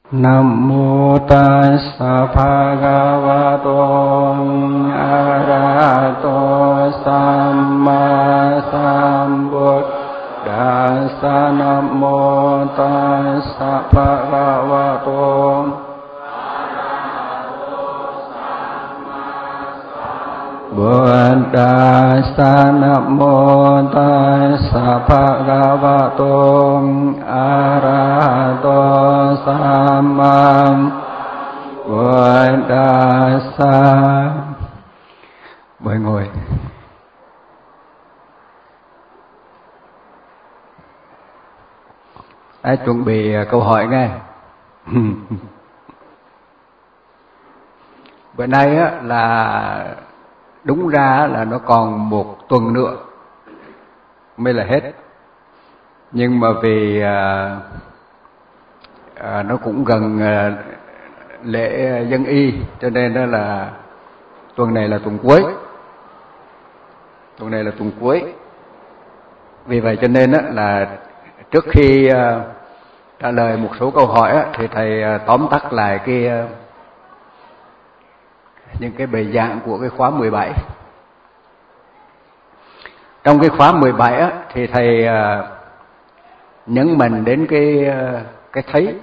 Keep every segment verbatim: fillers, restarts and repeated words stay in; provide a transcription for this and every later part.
Nam mô Tassa Bhagavato Arahato Samma Sambuddhassa. Nam mô Tassa Bhagavato Buddhassa. Nam mô Tassa Bhagavato Arahato Samma Buddhassa. Mời ngồi. Hãy chuẩn bị câu hỏi nghe. Bữa nay á, là đúng ra là nó còn một tuần nữa mới là hết, nhưng mà vì à, à, nó cũng gần à, lễ dân y, cho nên đó là tuần này là tuần cuối. Tuần này là tuần cuối. Vì vậy cho nên đó là trước khi à, trả lời một số câu hỏi á, thì thầy à, tóm tắt lại cái à, những cái bài giảng của cái khóa mười bảy. Trong cái khóa mười bảy á, thì thầy uh, nhấn mạnh đến cái uh, cái thấy.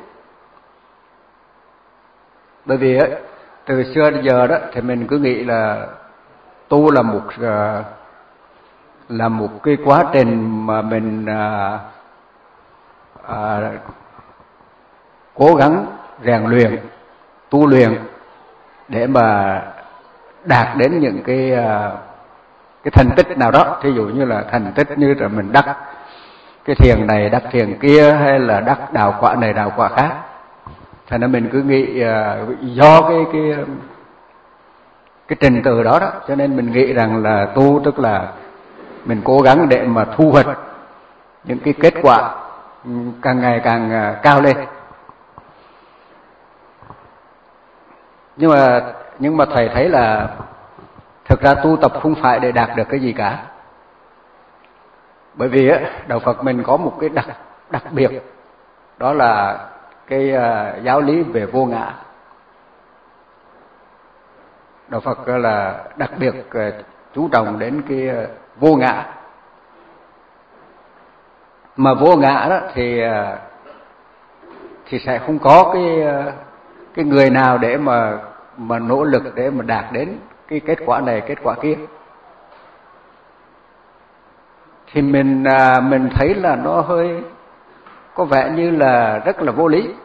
Bởi vì á, từ xưa đến giờ đó thì mình cứ nghĩ là tu là một uh, là một cái quá trình mà mình uh, uh, cố gắng rèn luyện, tu luyện để mà đạt đến những cái uh, cái thành tích nào đó. Thí dụ như là thành tích như là mình đắc cái thiền này, đắc thiền kia, hay là đắc đạo quả này, đạo quả khác. Thành ra mình cứ nghĩ uh, do cái cái cái trình tự đó đó, cho nên mình nghĩ rằng là tu tức là mình cố gắng để mà thu hoạch những cái kết quả càng ngày càng uh, cao lên. Nhưng mà nhưng mà thầy thấy là thực ra tu tập không phải để đạt được cái gì cả. Bởi vì á, đạo Phật mình có một cái đặc đặc biệt, đó là cái uh, giáo lý về vô ngã. Đạo Phật là đặc biệt uh, chú trọng đến cái uh, vô ngã. Mà vô ngã đó thì uh, thì sẽ không có cái uh, cái người nào để mà mà nỗ lực để mà đạt đến cái kết quả này, kết quả kia. Thì mình à, mình thấy là nó hơi có vẻ như là rất là vô lý.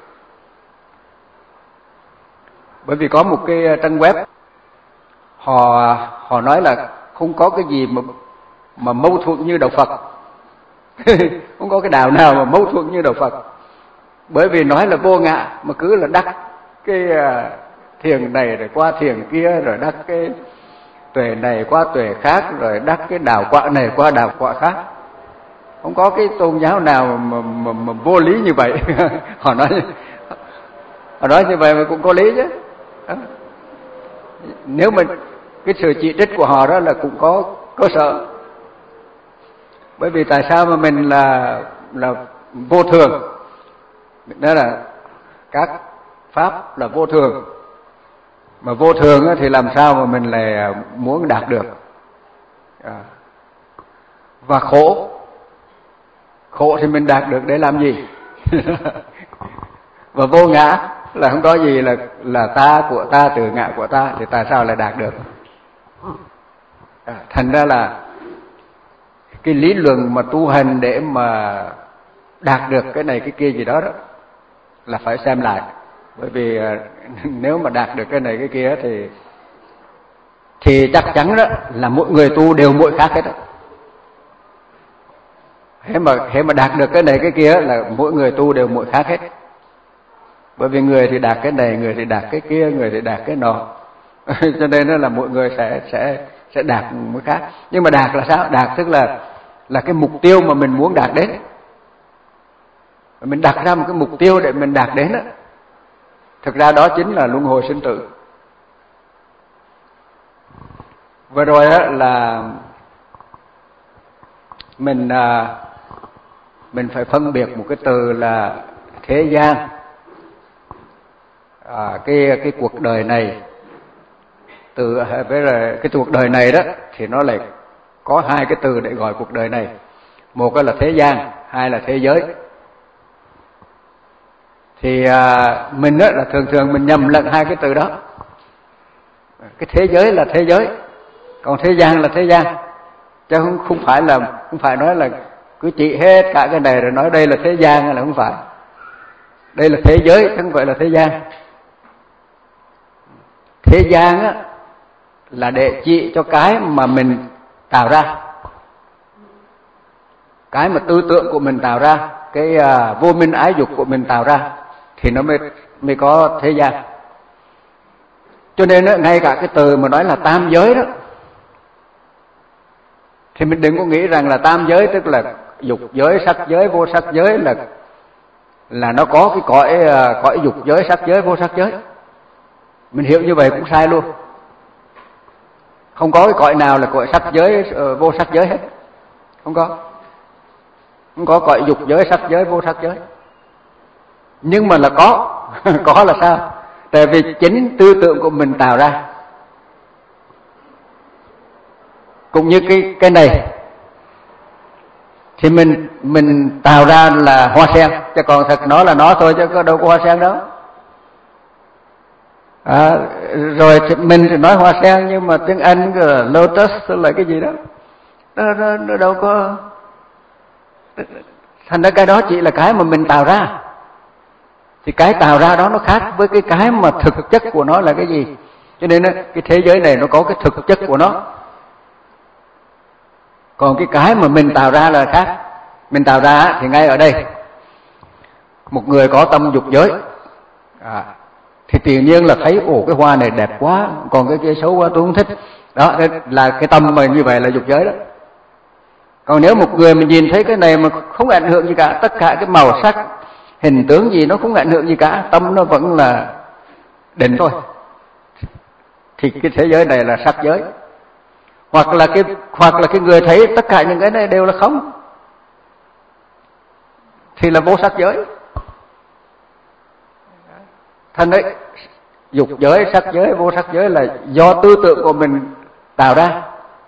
Bởi vì có một cái trang web họ họ nói là không có cái gì mà mà mâu thuẫn như đạo Phật. Không có cái đạo nào mà mâu thuẫn như đạo Phật. Bởi vì nói là vô ngã mà cứ là đắc cái uh, thiền này rồi qua thiền kia, rồi đắc cái tuệ này qua tuệ khác, rồi đắc cái đạo quả này qua đạo quả khác. Không có cái tôn giáo nào mà, mà, mà vô lý như vậy. Họ nói họ nói như vậy mà cũng có lý chứ. Đó. Nếu mà cái sự chỉ trích của họ đó là cũng có cơ sở. Bởi vì tại sao mà mình là là vô thường? Đó là các pháp là vô thường. Mà vô thường thì làm sao mà mình lại muốn đạt được? À. Và khổ, khổ thì mình đạt được để làm gì? Và vô ngã là không có gì là là ta của ta, tự ngã của ta, thì tại sao lại đạt được? À, thành ra là cái lý luận mà tu hành để mà đạt được cái này cái kia gì đó đó là phải xem lại. Bởi vì nếu mà đạt được cái này cái kia thì thì chắc chắn đó là mỗi người tu đều mỗi khác hết đó. Thế mà thế mà đạt được cái này cái kia là mỗi người tu đều mỗi khác hết. Bởi vì người thì đạt cái này, người thì đạt cái kia, người thì đạt cái nọ. Cho nên đó là mỗi người sẽ sẽ sẽ đạt mỗi khác. Nhưng mà đạt là sao? Đạt tức là là cái mục tiêu mà mình muốn đạt đến. Mình đặt ra một cái mục tiêu để mình đạt đến đó. Thực ra đó chính là luân hồi sinh tử. Vừa rồi á là mình à, mình phải phân biệt một cái từ là thế gian à, cái cái cuộc đời này, từ với là cái cuộc đời này đó thì nó lại có hai cái từ để gọi cuộc đời này. Một là thế gian, hai là thế giới. Thì à, mình đó là thường thường mình nhầm lẫn hai cái từ đó. Cái thế giới là thế giới, còn thế gian là thế gian, chứ không không phải là không phải nói là cứ trị hết cả cái này rồi nói đây là thế gian, là không phải. Đây là thế giới chứ không phải là thế gian. Thế gian á là để trị cho cái mà mình tạo ra, cái mà tư tưởng của mình tạo ra, cái à, vô minh ái dục của mình tạo ra thì nó mới mới có thế gian. Cho nên đó, ngay cả cái từ mà nói là tam giới đó thì mình đừng có nghĩ rằng là tam giới tức là dục giới, sắc giới, vô sắc giới là là nó có cái cõi cõi dục giới, sắc giới, vô sắc giới. Mình hiểu như vậy cũng sai luôn. Không có cái cõi nào là cõi sắc giới, vô sắc giới hết. Không có. Không có cõi dục giới, sắc giới, vô sắc giới. Nhưng mà là có. Có là sao? Tại vì chính tư tưởng của mình tạo ra. Cũng như cái cái này thì mình mình tạo ra là hoa sen, chứ còn thật nó là nó thôi, chứ có đâu có hoa sen đâu. À, rồi thì mình thì nói hoa sen, nhưng mà tiếng Anh là lotus là cái gì đó, nó, nó, nó đâu có. Thành ra cái đó chỉ là cái mà mình tạo ra. Thì cái tạo ra đó nó khác với cái cái mà thực chất của nó là cái gì. Cho nên cái thế giới này nó có cái thực chất của nó. Còn cái cái mà mình tạo ra là khác. Mình tạo ra thì ngay ở đây, một người có tâm dục giới à, thì tự nhiên là thấy ồ cái hoa này đẹp quá, còn cái kia xấu quá tôi không thích. Đó là cái tâm mà như vậy là dục giới đó. Còn nếu một người mình nhìn thấy cái này mà không ảnh hưởng gì cả, tất cả cái màu sắc, hình tướng gì nó không ảnh hưởng gì cả, tâm nó vẫn là định thôi, thì cái thế giới này là sắc giới. Hoặc là cái hoặc là cái người thấy tất cả những cái này đều là không, thì là vô sắc giới. Thành đấy, dục giới, sắc giới, vô sắc giới là do tư tưởng của mình tạo ra.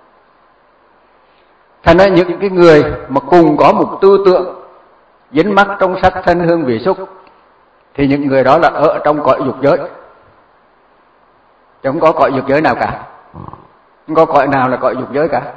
Thành ra những cái người mà cùng có một tư tưởng dính mắc trong sắc thân hương vị xúc thì những người đó là ở trong cõi dục giới, chứ không có cõi dục giới nào cả. Không có cõi nào là cõi dục giới cả.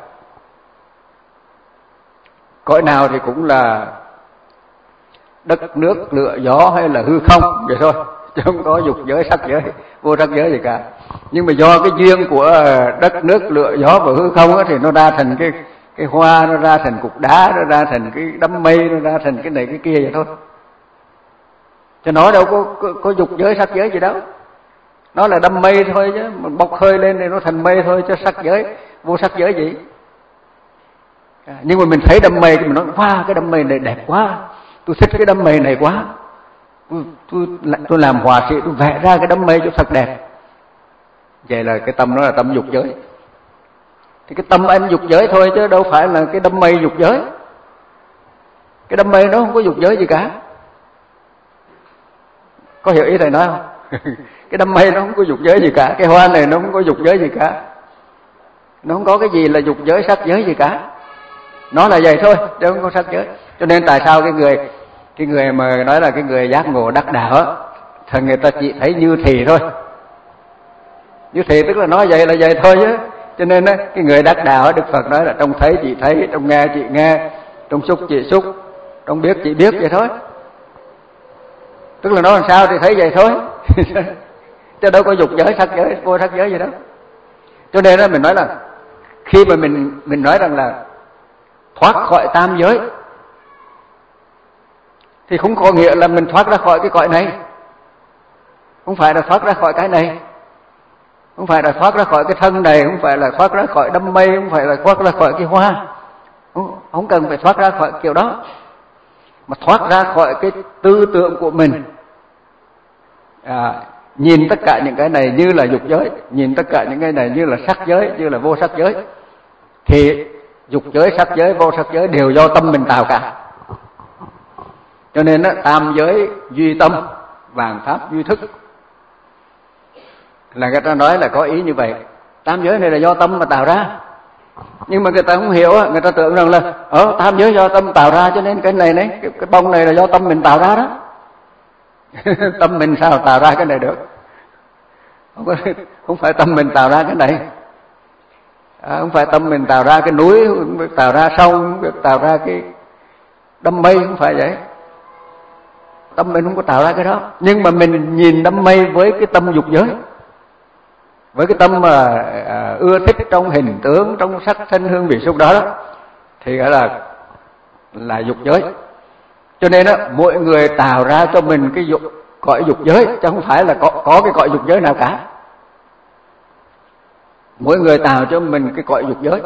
Cõi nào thì cũng là đất nước lửa gió hay là hư không vậy thôi, chứ không có dục giới, sắc giới, vô sắc giới gì cả. Nhưng mà do cái duyên của đất nước lửa gió và hư không thì nó ra thành cái cái hoa, nó ra thành cục đá, nó ra thành cái đám mây, nó ra thành cái này cái kia vậy thôi. Chứ nó đâu có, có, có dục giới, sắc giới gì đâu. Nó là đám mây thôi chứ, mình bốc hơi lên thì nó thành mây thôi, chứ sắc giới, vô sắc giới gì. À, nhưng mà mình thấy đám mây thì mình nói wow, cái đám mây này đẹp quá, tôi thích cái đám mây này quá, tôi, tôi, tôi làm họa sĩ, tôi vẽ ra cái đám mây cho thật đẹp. Vậy là cái tâm nó là tâm dục giới. Thì cái tâm anh dục giới thôi, chứ đâu phải là cái đám mây dục giới. Cái đám mây nó không có dục giới gì cả. Có hiểu ý thầy nói không? Cái đám mây nó không có dục giới gì cả, cái hoa này nó không có dục giới gì cả, nó không có cái gì là dục giới, sắc giới gì cả. Nó là vậy thôi, chứ không có sắc giới. Cho nên tại sao cái người cái người mà nói là cái người giác ngộ đắc đạo á, thì người ta chỉ thấy như thì thôi. Như thì tức là nói vậy là vậy thôi chứ. Cho nên á, cái người đắc đạo á, Đức Phật nói là trong thấy chị thấy, trong nghe chị nghe, trong xúc chị xúc, trong biết chị biết vậy thôi. Tức là nói làm sao thì thấy vậy thôi. Chứ đâu có dục giới, sắc giới, vô sắc giới gì đó. Cho nên đó mình nói là khi mà mình mình nói rằng là thoát khỏi tam giới thì không có nghĩa là mình thoát ra khỏi cái cõi này. Không phải là thoát ra khỏi cái này. Không phải là thoát ra khỏi cái thân này, không phải là thoát ra khỏi đám mây, không phải là thoát ra khỏi cái hoa. Không, không cần phải thoát ra khỏi kiểu đó. Mà thoát ra khỏi cái tư tưởng của mình. À, nhìn tất cả những cái này như là dục giới, nhìn tất cả những cái này như là sắc giới, như là vô sắc giới, thì dục giới, sắc giới, vô sắc giới đều do tâm mình tạo cả. Cho nên đó, tam giới duy tâm, vạn pháp duy thức. là người ta nói là có ý như vậy, tam giới này là do tâm mà tạo ra. Nhưng mà người ta không hiểu, người ta tưởng rằng là ở tam giới do tâm tạo ra, cho nên cái này này, cái, cái bông này là do tâm mình tạo ra đó. Tâm mình sao tạo ra cái này được? Không, có, không phải tâm mình tạo ra cái này, à, không phải tâm mình tạo ra cái núi, không phải tạo ra sông, không phải tạo ra cái đám mây, không phải vậy. Tâm mình không có tạo ra cái đó, nhưng mà mình nhìn đám mây với cái tâm dục giới, với cái tâm mà à, ưa thích trong hình tướng, trong sắc thân hương vị xúc đó, đó thì gọi là là dục giới. Cho nên đó, mỗi người tạo ra cho mình cái dục cõi dục giới, chứ không phải là có có cái cõi dục giới nào cả. Mỗi người tạo cho mình cái cõi dục giới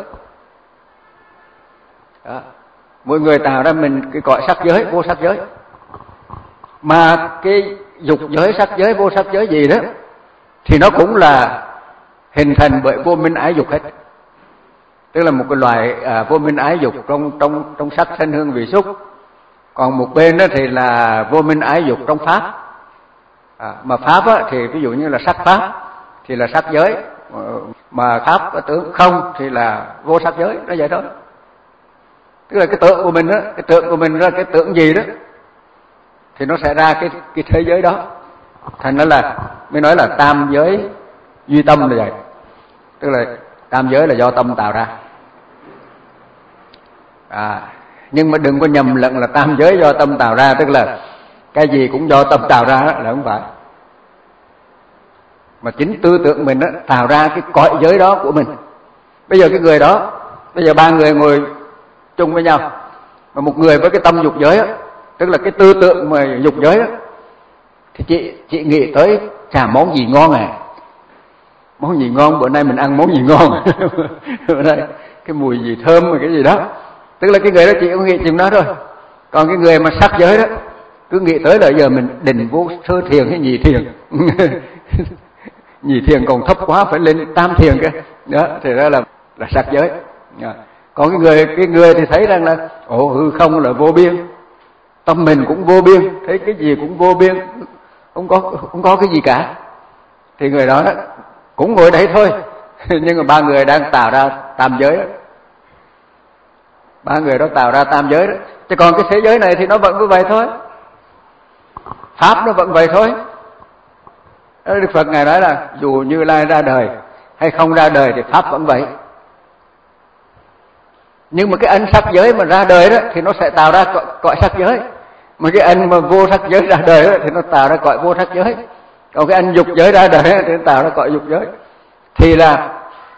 đó. Mỗi người tạo ra mình cái cõi sắc giới, vô sắc giới. Mà cái dục giới, sắc giới, vô sắc giới gì đó thì nó cũng là hình thành bởi vô minh ái dục hết. Tức là một cái loại à, vô minh ái dục trong trong trong sắc thân hương vị xúc. Còn một bên đó thì là vô minh ái dục trong pháp. À, mà pháp á, thì ví dụ như là sắc pháp thì là sắc giới, mà pháp tưởng không thì là vô sắc giới, nó vậy thôi. Tức là cái tưởng của mình đó, cái tưởng của mình ra cái tưởng gì đó thì nó sẽ ra cái cái thế giới đó. Thành ra là mới nói là tam giới duy tâm là vậy. Tức là tam giới là do tâm tạo ra. À, nhưng mà đừng có nhầm lẫn là tam giới do tâm tạo ra, tức là cái gì cũng do tâm tạo ra, là không phải. Mà chính tư tưởng mình đó, tạo ra cái cõi giới đó của mình. Bây giờ cái người đó, bây giờ ba người ngồi chung với nhau, mà một người với cái tâm dục giới đó, tức là cái tư tưởng mà dục giới đó, thì chị chị nghĩ tới chả món gì ngon à, món gì ngon, bữa nay mình ăn món gì ngon. Bữa nay cái mùi gì thơm rồi cái gì đó. Tức là cái người đó chị cũng nghĩ chừng đó thôi. Còn cái người mà sắc giới đó cứ nghĩ tới là giờ mình định vô sơ thiền hay nhị thiền. Nhị thiền còn thấp quá, phải lên tam thiền cơ. Đó thì đó là là sắc giới. Còn cái người cái người thì thấy rằng là ồ hư không là vô biên, tâm mình cũng vô biên, thấy cái gì cũng vô biên, không có không có cái gì cả. Thì người đó, đó cũng ngồi đấy thôi. Nhưng mà ba người đang tạo ra tam giới đó. Ba người đó tạo ra tam giới đó. Chứ còn cái thế giới này thì nó vẫn như vậy thôi. Pháp nó vẫn vậy thôi. Đức Phật Ngài nói là dù Như Lai ra đời hay không ra đời thì Pháp vẫn vậy. Nhưng mà cái anh sắc giới mà ra đời đó thì nó sẽ tạo ra cõi, cõi sắc giới. Mà cái anh mà vô sắc giới ra đời đó thì nó tạo ra cõi vô sắc giới. Còn cái anh dục giới ra đời đó, thì nó tạo ra cõi dục giới. Thì là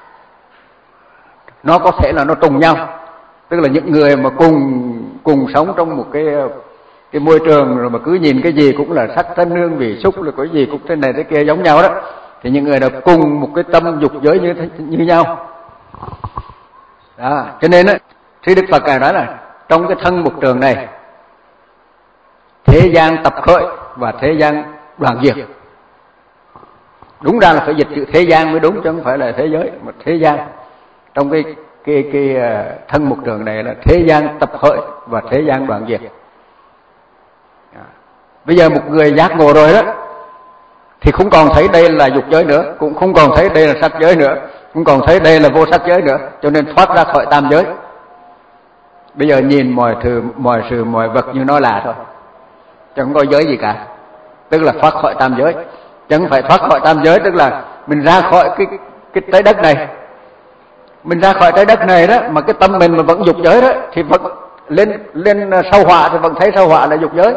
nó có thể là nó trùng nhau. Tức là những người mà cùng cùng sống trong một cái cái môi trường rồi mà cứ nhìn cái gì cũng là sắc thân hương vị xúc, là cái gì cũng thế này thế kia giống nhau đó, thì những người đó cùng một cái tâm dục giới như như nhau. Đó, cho nên á, thì Đức Phật Ngài nói là trong cái thân mục trường này, thế gian tập khởi và thế gian đoạn diệt. Đúng ra là phải dịch chữ thế gian mới đúng, chứ không phải là thế giới, mà thế gian. Trong cái cái cái thân mục trường này là thế gian tập khởi và thế gian đoạn diệt. Bây giờ một người giác ngộ rồi đó thì không còn thấy đây là dục giới nữa, cũng không còn thấy đây là sắc giới nữa, không còn thấy đây là vô sắc giới nữa, cho nên thoát ra khỏi tam giới. Bây giờ nhìn mọi thứ, mọi sự, mọi vật như nó là thôi, chẳng có giới gì cả. Tức là thoát khỏi tam giới. Chẳng phải thoát khỏi tam giới, tức là mình ra khỏi cái cái trái đất này. Mình ra khỏi trái đất này đó, mà cái tâm mình mà vẫn dục giới đó, thì vẫn lên lên sao hỏa thì vẫn thấy sao hỏa là dục giới.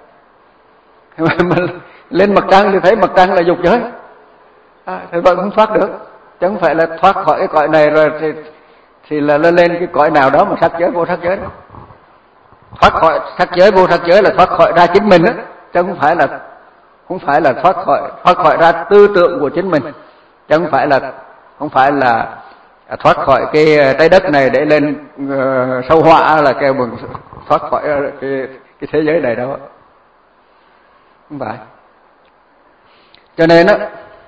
Mà lên mặt trăng thì thấy mặt trăng là dục giới, à, thì vẫn không thoát được. Chẳng phải là thoát khỏi cái cõi này rồi thì thì là lên lên cái cõi nào đó mà sắc giới vô sắc giới đó. Thoát khỏi sắc giới vô sắc giới là thoát khỏi ra chính mình đó, chứ không phải là không phải là thoát khỏi thoát khỏi ra tư tưởng của chính mình, chứ không phải là không phải là thoát khỏi cái trái đất này để lên uh, sâu họa là kêu bằng thoát khỏi cái cái thế giới này đâu. Không phải. Cho nên đó,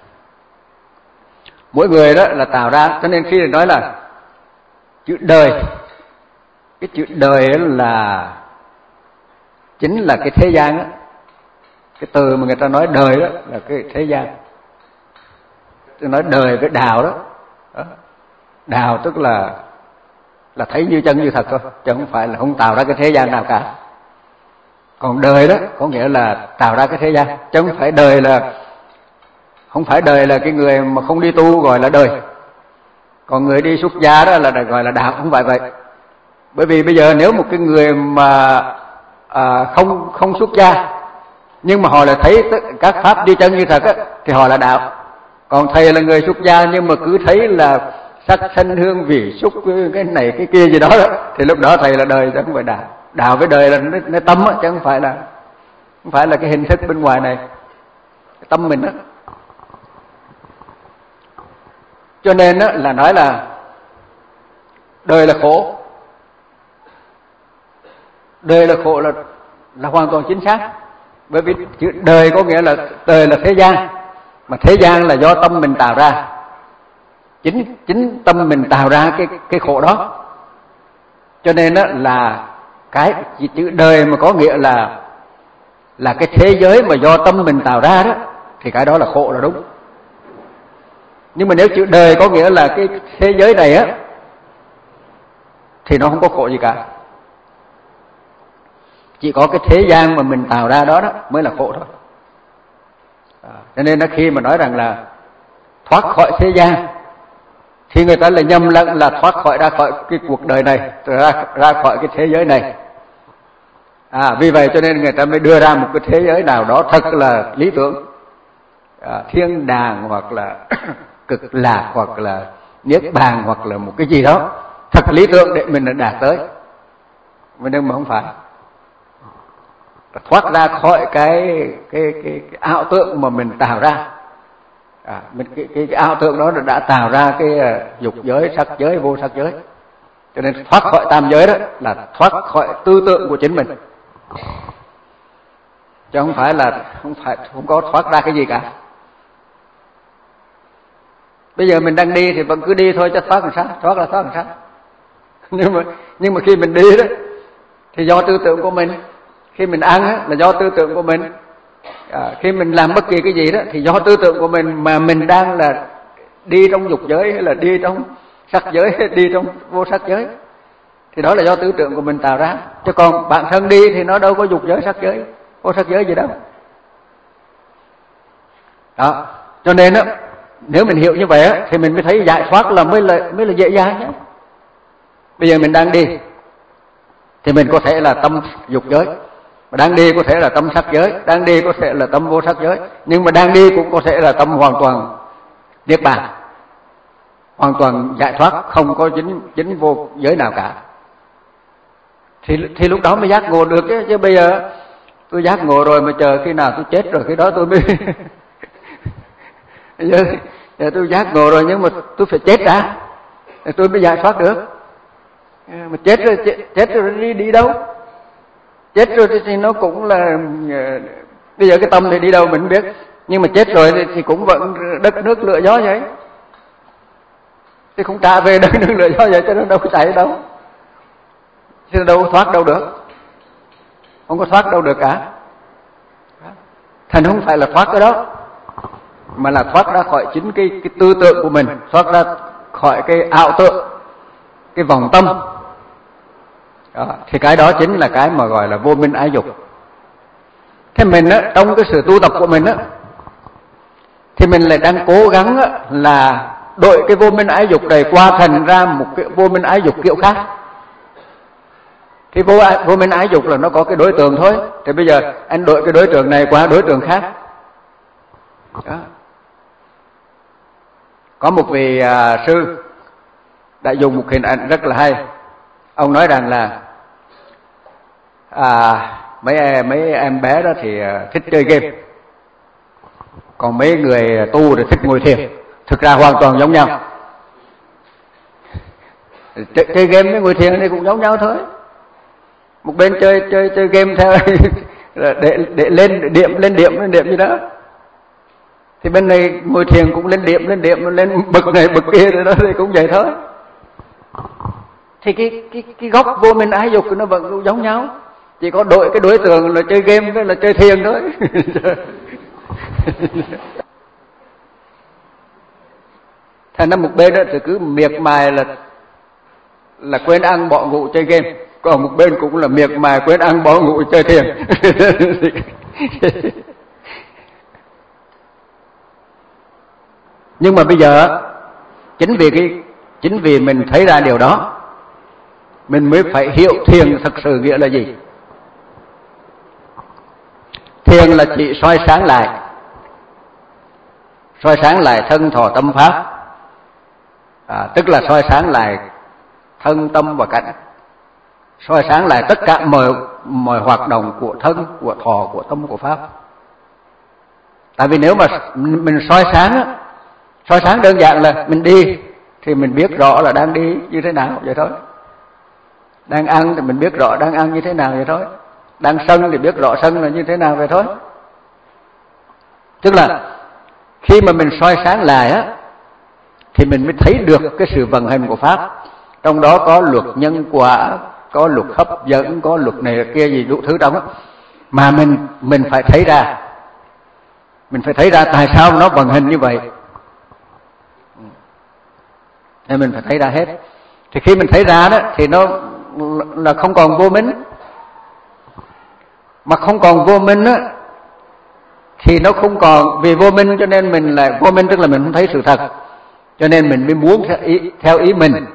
mỗi người đó là tạo ra. Cho nên khi nói là chữ đời, cái chữ đời là chính là cái thế gian đó. Cái từ mà người ta nói đời đó là cái thế gian. tôi nói đời với đạo đó. Đạo tức là là thấy như chân như thật thôi, chứ không phải là không tạo ra cái thế gian nào cả. Còn đời đó có nghĩa là tạo ra cái thế gian, chứ không phải đời là không phải đời là cái người mà không đi tu gọi là đời, còn người đi xuất gia đó là gọi là đạo, không phải vậy. Bởi vì bây giờ nếu một cái người mà à, không không xuất gia nhưng mà họ lại thấy các pháp như chân như thật á, thì họ là đạo. Còn thầy là người xuất gia nhưng mà cứ thấy là sắc thân hương vị xúc cái này cái kia gì đó, đó thì lúc đó thầy là đời, chứ không phải đạo. Đạo với đời là nó, nó tâm á, chứ không phải là không phải là cái hình thức bên ngoài này, cái tâm mình á. Cho nên á, là nói là đời là khổ. Đời là khổ là là hoàn toàn chính xác. Bởi vì chữ đời có nghĩa là đời là thế gian, mà thế gian là do tâm mình tạo ra. Chính chính tâm mình tạo ra cái cái khổ đó. Cho nên á, là cái chữ đời mà có nghĩa là là cái thế giới mà do tâm mình tạo ra đó, thì cái đó là khổ là đúng. Nhưng mà nếu chữ đời có nghĩa là cái thế giới này á, thì nó không có khổ gì cả. Chỉ có cái thế gian mà mình tạo ra đó, đó mới là khổ thôi. À, cho nên nó khi mà nói rằng là thoát khỏi thế gian thì người ta lại nhầm lẫn là thoát khỏi ra khỏi cái cuộc đời này, ra ra khỏi cái thế giới này. À, vì vậy cho nên người ta mới đưa ra một cái thế giới nào đó thật là lý tưởng, à, thiên đàng hoặc là cực lạc hoặc là niết bàn hoặc là một cái gì đó thật lý tưởng để mình đạt tới. Nhưng mà không phải. Thoát ra khỏi cái cái cái, cái ảo tưởng mà mình tạo ra. À, mình cái, cái cái ảo tưởng đó đã tạo ra cái uh, dục giới, sắc giới, vô sắc giới. Cho nên thoát khỏi tam giới đó là thoát khỏi tư tưởng của chính mình, chứ không phải là không phải không có thoát ra cái gì cả. Bây giờ mình đang đi thì vẫn cứ đi thôi, chứ thoát làm sao? Thoát là thoát làm sao? nhưng mà nhưng mà khi mình đi đó thì do tư tưởng của mình. Khi mình ăn á, là do tư tưởng của mình. À, khi mình làm bất kỳ cái gì đó thì do tư tưởng của mình, mà mình đang là đi trong dục giới hay là đi trong sắc giới hay đi trong vô sắc giới, thì đó là do tư tưởng của mình tạo ra. Chứ còn bản thân đi thì nó đâu có dục giới, sắc giới, vô sắc giới gì đâu. Đó, cho nên á, nếu mình hiểu như vậy á, thì mình mới thấy giải thoát là mới là mới là dễ dàng nhé. Bây giờ mình đang đi thì mình có thể là tâm dục giới, mà đang đi có thể là tâm sắc giới, đang đi có thể là tâm vô sắc giới, nhưng mà đang đi cũng có thể là tâm hoàn toàn niết bàn, hoàn toàn giải thoát, không có chính chính vô giới nào cả. Thì thì lúc đó mới giác ngộ được chứ. Chứ bây giờ tôi giác ngộ rồi mà chờ khi nào tôi chết rồi khi đó tôi mới giờ, giờ tôi giác ngộ rồi nhưng mà tôi phải chết đã thì tôi mới giải thoát được. Mà chết rồi chết, chết rồi đi đi đâu? Chết rồi thì nó cũng là bây giờ cái tâm thì đi đâu mình không biết, nhưng mà chết rồi thì cũng vẫn đất nước lửa gió vậy, thì không trả về đất nước lửa gió vậy, cho nó đâu có chạy đâu, chứ đâu có thoát đâu được, không có thoát đâu được cả. Thành không phải là thoát cái đó, mà là thoát ra khỏi chính cái cái tư tưởng của mình, thoát ra khỏi cái ảo tưởng, cái vòng tâm. Đó, thì cái đó chính là cái mà gọi là vô minh ái dục. Thế mình á, trong cái sự tu tập của mình á, thì mình lại đang cố gắng á, là đổi cái vô minh ái dục này qua thành ra một cái vô minh ái dục kiểu khác. Thì vô, vô minh ái dục là nó có cái đối tượng thôi. Thì bây giờ anh đổi cái đối tượng này qua đối tượng khác. Đó. Có một vị à, sư đã dùng một hình ảnh rất là hay. Ông nói rằng là à, mấy mấy em bé đó thì thích chơi game, còn mấy người tu thì thích ngồi thiền. Thực ra hoàn toàn giống nhau. Chơi, chơi game với ngồi thiền thì cũng giống nhau thôi. Một bên chơi chơi chơi game theo để để lên để điểm lên điểm lên điểm gì đó, thì bên này ngồi thiền cũng lên điểm lên điểm lên bậc này bậc kia rồi đó, thì cũng vậy thôi. Thì cái cái cái gốc vô minh ái dục nó vẫn giống nhau, chỉ có đổi cái đối tượng là chơi game với là chơi thiền thôi. Thành ra một bên đó thì cứ miệt mài là là quên ăn bỏ ngủ chơi game, còn một bên cũng là miệt mài quên ăn bỏ ngủ chơi thiền. Nhưng mà bây giờ chính vì cái chính vì mình thấy ra điều đó, mình mới phải hiểu thiền thực sự nghĩa là gì. Thiền là chỉ soi sáng lại, soi sáng lại thân thọ tâm pháp, à, tức là soi sáng lại thân tâm và cảnh, soi sáng lại tất cả mọi mọi hoạt động của thân, của thọ, của tâm, của pháp. Tại vì nếu mà mình soi sáng á, soi sáng đơn giản là mình đi thì mình biết rõ là đang đi như thế nào vậy thôi. Đang ăn thì mình biết rõ đang ăn như thế nào vậy thôi. Đang sân thì biết rõ sân là như thế nào vậy thôi. Tức là khi mà mình soi sáng lại á, thì mình mới thấy được cái sự vận hành của pháp. Trong đó có luật nhân quả, có luật hấp dẫn, có luật này kia gì đủ thứ trong đó. Mà mình mình phải thấy ra, mình phải thấy ra tại sao nó vận hành như vậy. Nên mình phải thấy ra hết. Thì khi mình thấy ra đó thì nó là không còn vô minh. Mà không còn vô minh á thì nó không còn, vì vô minh cho nên mình lại vô minh, tức là mình không thấy sự thật, cho nên mình mới muốn theo ý, theo ý mình.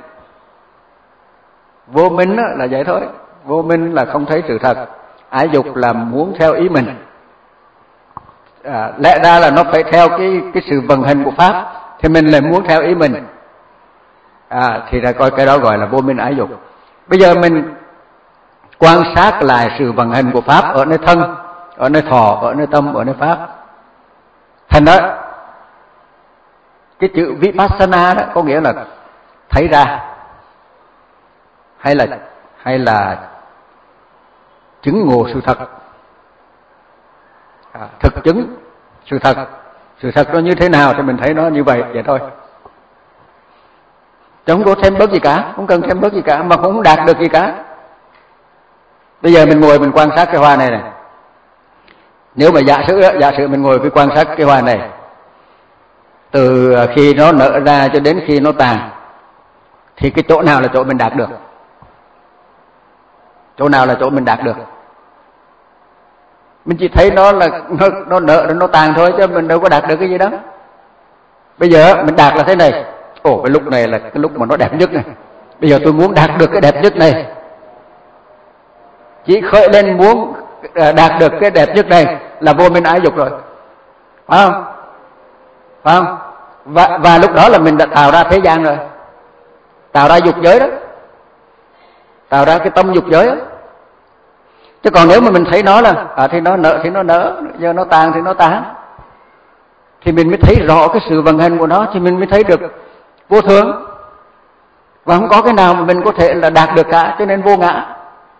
Vô minh á là vậy thôi. Vô minh là không thấy sự thật, ái dục là muốn theo ý mình. À, lẽ ra là nó phải theo cái cái sự vận hành của pháp, thì mình lại muốn theo ý mình. À, thì là coi cái đó gọi là vô minh ái dục. Bây giờ mình quan sát lại sự vận hành của pháp ở nơi thân, ở nơi thọ, ở nơi tâm, ở nơi pháp. Thành đó cái chữ vipassana đó có nghĩa là thấy ra, hay là hay là chứng ngộ sự thật, à, thực chứng sự thật. Sự thật nó như thế nào thì mình thấy nó như vậy vậy thôi. Chứ không có thêm bớt gì cả, không cần thêm bớt gì cả, mà không đạt được gì cả. Bây giờ mình ngồi mình quan sát cái hoa này này. Nếu mà giả sử giả sử mình ngồi với quan sát cái hoa này, từ khi nó nở ra cho đến khi nó tàn, thì cái chỗ nào là chỗ mình đạt được? Chỗ nào là chỗ mình đạt được? Mình chỉ thấy nó là nó, nó nở nó tàn thôi, chứ mình đâu có đạt được cái gì đó. Bây giờ mình đạt là thế này. Ồ, cái lúc này là cái lúc mà nó đẹp nhất này. Bây giờ tôi muốn đạt được cái đẹp nhất này. Chỉ khởi lên muốn đạt được cái đẹp nhất này là vô minh ái dục rồi, phải không? Phải không? Và, và lúc đó là mình đã tạo ra thế gian rồi, tạo ra dục giới đó, tạo ra cái tâm dục giới đó. Chứ còn nếu mà mình thấy nó là à, thì nó nở thì nó nở, giờ nó tàn thì nó tàn, thì mình mới thấy rõ cái sự vận hành của nó, thì mình mới thấy được vô thường. Và không có cái nào mà mình có thể là đạt được cả, cho nên vô ngã.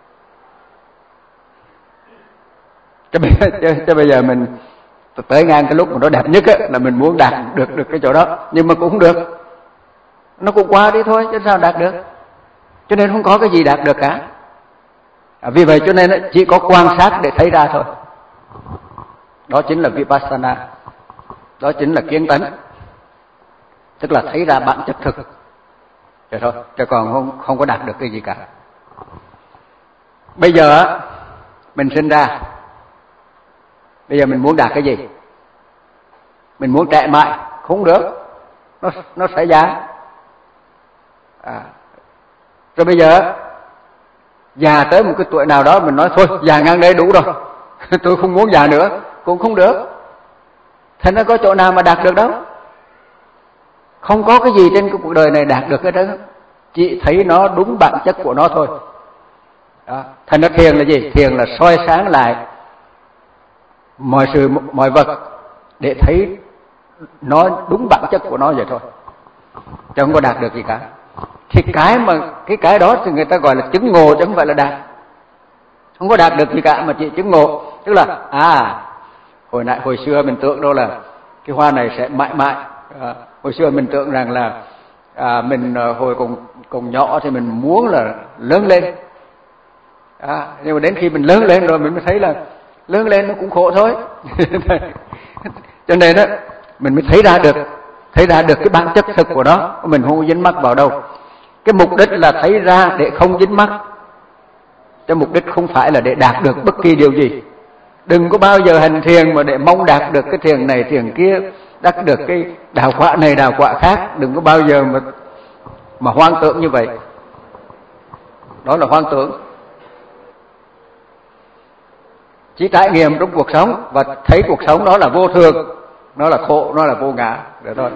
Cho bây, cho, cho bây giờ mình tới ngang cái lúc mà nó đẹp nhất á, là mình muốn đạt được được cái chỗ đó, nhưng mà cũng không được, nó cũng qua đi thôi, chứ sao đạt được. Cho nên không có cái gì đạt được cả. À, vì vậy cho nên chỉ có quan sát để thấy ra thôi. Đó chính là vipassana, đó chính là kiến tánh, tức là thấy ra bản chất thực vậy thôi, chứ còn không không có đạt được cái gì cả. Bây giờ mình sinh ra, bây giờ mình muốn đạt cái gì? Mình muốn trẻ mãi, không được, nó nó sẽ già. À, rồi bây giờ già tới một cái tuổi nào đó mình nói thôi già ngang đây đủ rồi, tôi không muốn già nữa, cũng không được. Thế nó có chỗ nào mà đạt được đâu. Không có cái gì trên cái cuộc đời này đạt được cái đó, chỉ thấy nó đúng bản chất của nó thôi. Đó. Thành ra thiền là gì? Thiền là soi sáng lại mọi sự mọi vật để thấy nó đúng bản chất của nó vậy thôi, chứ không có đạt được gì cả. Thì cái mà cái cái đó thì người ta gọi là chứng ngộ, chứ không phải là đạt. Không có đạt được gì cả mà chỉ chứng ngộ. Tức là à hồi nãy hồi xưa mình tưởng đâu là cái hoa này sẽ mãi mãi. À, hồi xưa mình tưởng rằng là à, mình hồi còn còn nhỏ thì mình muốn là lớn lên. À, nhưng mà đến khi mình lớn lên rồi mình mới thấy là lớn lên nó cũng khổ thôi. Cho nên đó mình mới thấy ra được thấy ra được cái bản chất thực của nó, mình không dính mắc vào đâu. Cái mục đích là thấy ra để không dính mắc, cái mục đích không phải là để đạt được bất kỳ điều gì. Đừng có bao giờ hành thiền mà để mong đạt được cái thiền này thiền kia, đạt được cái đạo quả này đạo quả khác. Đừng có bao giờ mà mà hoang tưởng như vậy. Đó là hoang tưởng. Chỉ trải nghiệm trong cuộc sống và thấy cuộc sống đó là vô thường, nó là khổ, nó là vô ngã, vậy thôi.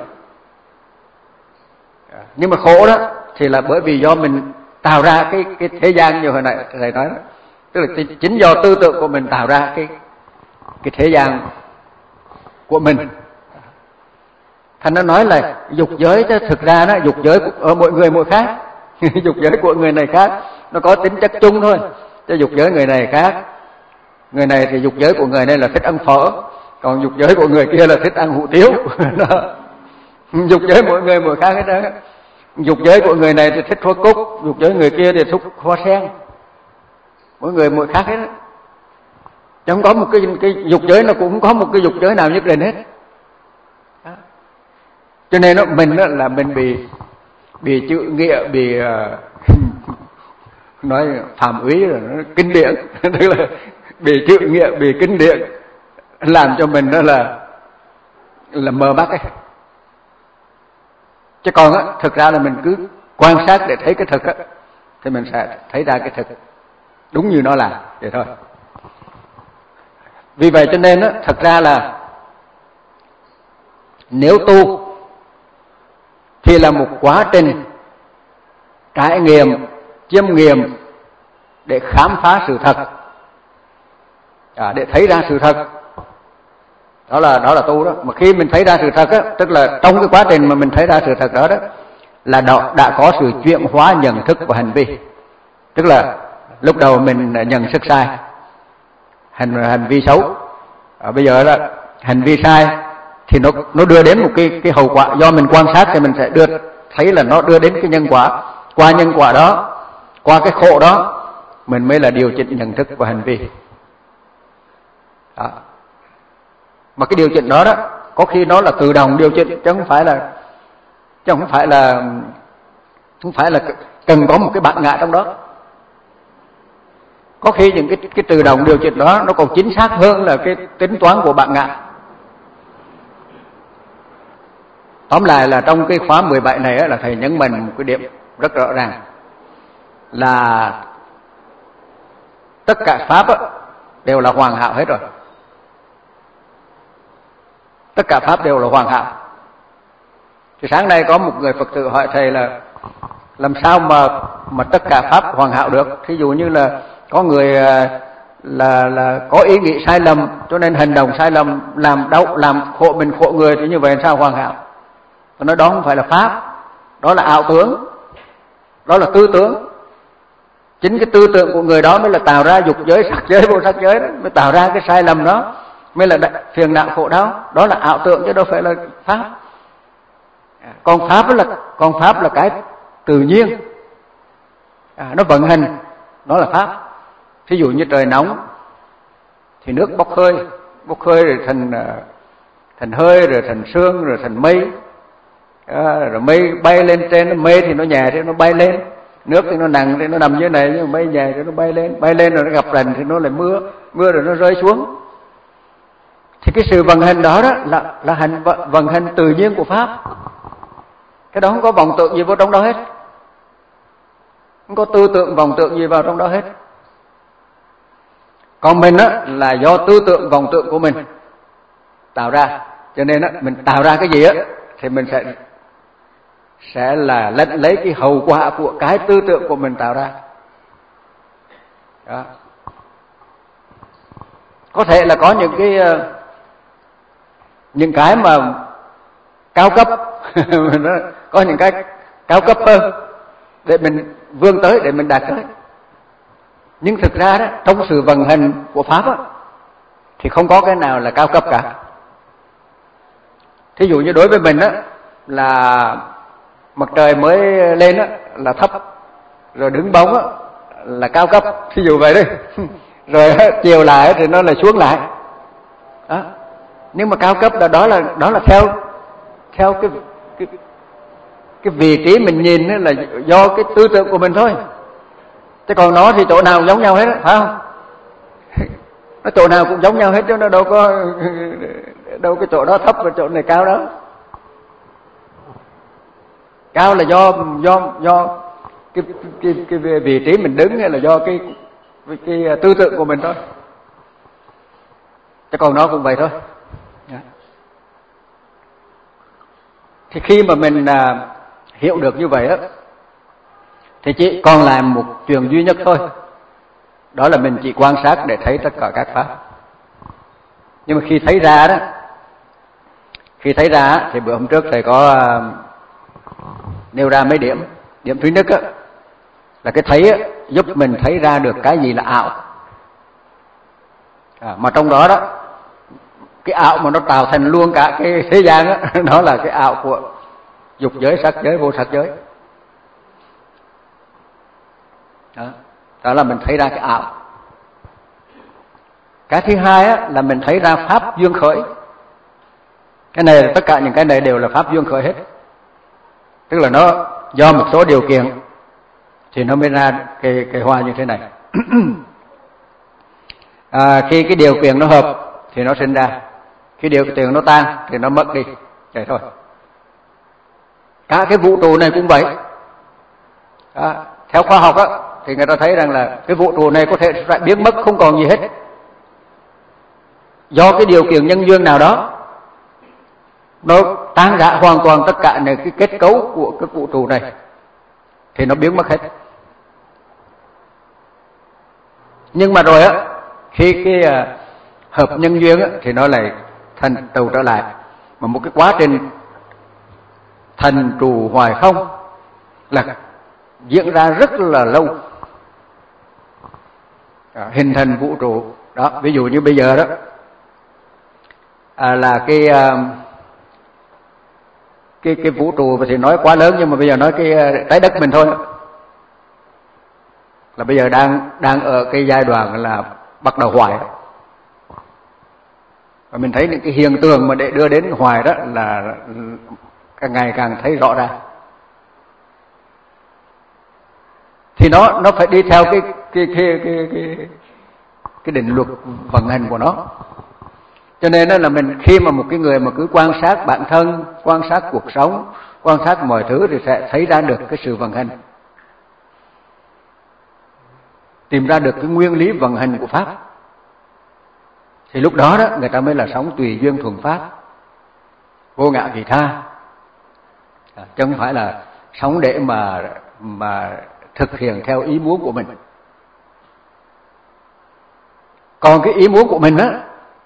Nhưng mà khổ đó thì là bởi vì do mình tạo ra cái cái thế gian như hồi nãy thầy nói đó. Tức là chính do tư tưởng của mình tạo ra cái cái thế gian của mình. Thành nó nói là dục giới chứ thực ra đó, dục giới ở mỗi người mỗi khác. Dục giới của người này khác, nó có tính chất chung thôi. Chứ dục giới người này khác. Người này thì dục giới của người này là thích ăn phở, còn dục giới của người kia là thích ăn hủ tiếu. Dục giới mỗi người mỗi khác hết đó. Dục giới của người này thì thích hoa cúc, dục giới người kia thì thích hoa sen. Mỗi người mỗi khác hết đó. Chứ không có một cái, cái dục giới, nó cũng không có một cái dục giới nào nhất định hết. Đó. Cho nên đó, mình đó là mình bị bị chữ nghĩa, bị uh, nói phạm úy rồi nó kinh điển, tức là bị chữ nghĩa, bị kinh điển làm cho mình đó là là mờ mắt ấy. Chứ còn á, thực ra là mình cứ quan sát để thấy cái thực á, thì mình sẽ thấy ra cái thực đúng như nó là vậy thôi. Vì vậy cho nên á, thật ra là nếu tu thì là một quá trình trải nghiệm, chiêm nghiệm để khám phá sự thật, à, để thấy ra sự thật. Đó là đó là tu đó. Mà khi mình thấy ra sự thật á, tức là trong cái quá trình mà mình thấy ra sự thật đó đó là đã, đã có sự chuyển hóa nhận thức và hành vi. Tức là lúc đầu mình nhận thức sai, hành hành vi xấu. À, bây giờ là hành vi sai thì nó nó đưa đến một cái cái hậu quả, do mình quan sát thì mình sẽ đưa thấy là nó đưa đến cái nhân quả. Qua nhân quả đó, qua cái khổ đó, mình mới là điều chỉnh nhận thức và hành vi. Đó. Mà cái điều chỉnh đó đó, có khi nó là tự động điều chỉnh, chứ không phải là chứ không phải là không phải là cần có một cái bản ngã trong đó. Có khi những cái cái tự động điều chỉnh đó nó còn chính xác hơn là cái tính toán của bản ngã. Tóm lại là trong cái khóa mười bảy này là thầy nhấn mạnh một cái điểm rất rõ ràng là tất cả pháp đều là hoàn hảo hết rồi. Tất cả pháp đều là hoàn hảo. Thì sáng nay có một người Phật tử hỏi thầy là làm sao mà mà tất cả pháp hoàn hảo được? Thí dụ như là có người là là có ý nghĩ sai lầm cho nên hành động sai lầm, làm đau làm khổ mình khổ người, thì như vậy sao hoàn hảo? Tôi nói đó không phải là pháp, đó là ảo tưởng, đó là tư tưởng. Chính cái tư tưởng của người đó mới là tạo ra dục giới, sắc giới, vô sắc giới đó, mới tạo ra cái sai lầm đó, mới là phiền não khổ đau. Đó là ảo tưởng chứ đâu phải là pháp. Còn pháp là còn pháp là cái tự nhiên, à, nó vận hành, nó là pháp. Thí dụ như trời nóng thì nước bốc hơi, bốc hơi rồi thành thành hơi, rồi thành sương, rồi thành mây, à, rồi mây bay lên trên, mây thì nó nhẹ thì nó bay lên, nước thì nó nặng thì nó nằm dưới này, nhưng mà mây nhẹ thì nó bay lên, bay lên rồi nó gặp rành thì nó lại mưa, mưa rồi nó rơi xuống. Thì cái sự vận hành đó đó là là hành vận hành tự nhiên của pháp. Cái đó không có vọng tưởng gì vào trong đó hết, không có tư tưởng vọng tưởng gì vào trong đó hết. Còn mình á là do tư tưởng vọng tưởng của mình tạo ra, cho nên á mình tạo ra cái gì á thì mình sẽ sẽ là lấy, lấy cái hậu quả của cái tư tưởng của mình tạo ra. Đó. Có thể là có những cái những cái mà cao cấp, có những cái cao cấp hơn để mình vươn tới, để mình đạt tới. Nhưng thực ra đó, trong sự vận hành của pháp á, thì không có cái nào là cao cấp cả. Thí dụ như đối với mình á, là mặt trời mới lên á, là thấp, rồi đứng bóng á, là cao cấp. Thí dụ vậy đấy. Rồi chiều lại thì nó lại xuống lại. Đó. Nhưng mà cao cấp là đó là đó là theo theo cái cái cái vị trí mình nhìn là do cái tư tưởng của mình thôi. Chứ còn nó thì chỗ nào cũng giống nhau hết, phải không? Nó chỗ nào cũng giống nhau hết chứ nó đâu có đâu cái chỗ đó thấp và chỗ này cao đó. Cao là do do do cái cái cái vị trí mình đứng, hay là do cái cái, cái tư tưởng của mình thôi. Chứ còn nó cũng vậy thôi. Thì khi mà mình à, hiểu được như vậy á, thì chỉ còn làm một chuyện duy nhất thôi, đó là mình chỉ quan sát để thấy tất cả các pháp. Nhưng mà khi thấy ra đó, khi thấy ra thì bữa hôm trước thầy có uh, nêu ra mấy điểm. Điểm thứ nhất á, là cái thấy á, giúp mình thấy ra được cái gì là ảo. À, mà trong đó đó, cái ảo mà nó tạo thành luôn cả cái thế gian á, đó là cái ảo của dục giới, sắc giới, vô sắc giới. Đó, đó là mình thấy ra cái ảo. Cái thứ hai á, là mình thấy ra pháp duyên khởi. Cái này, tất cả những cái này đều là pháp duyên khởi hết. Tức là nó do một số điều kiện thì nó mới ra cái, cái hoa như thế này. À, khi cái điều kiện nó hợp thì nó sinh ra, khi điều kiện nó tan thì nó mất đi, vậy thôi. Cả cái vũ trụ này cũng vậy. À, theo khoa học á, thì người ta thấy rằng là cái vũ trụ này có thể sẽ biến mất không còn gì hết, do cái điều kiện nhân duyên nào đó nó tan rã hoàn toàn tất cả những cái kết cấu của cái vũ trụ này thì nó biến mất hết. Nhưng mà rồi á, khi cái uh, hợp nhân duyên á, thì nó lại thành trụ trở lại. Mà một cái quá trình thành trụ hoài không là diễn ra rất là lâu, à, hình thành vũ trụ đó. Ví dụ như bây giờ đó, à, là cái uh, cái cái vũ trụ thì nói quá lớn, nhưng mà bây giờ nói cái uh, trái đất mình thôi, là bây giờ đang đang ở cái giai đoạn là bắt đầu hoài. Và mình thấy những cái hiện tượng mà để đưa đến hoài đó là càng ngày càng thấy rõ ra. Thì nó nó phải đi theo cái cái cái cái cái, cái định luật vận hành của nó. Cho nên đó là mình, khi mà một cái người mà cứ quan sát bản thân, quan sát cuộc sống, quan sát mọi thứ thì sẽ thấy ra được cái sự vận hành, tìm ra được cái nguyên lý vận hành của pháp. Thì lúc đó đó người ta mới là sống tùy duyên thuận pháp, vô ngã vị tha, à, chứ không phải là sống để mà mà thực hiện theo ý muốn của mình. Còn cái ý muốn của mình á,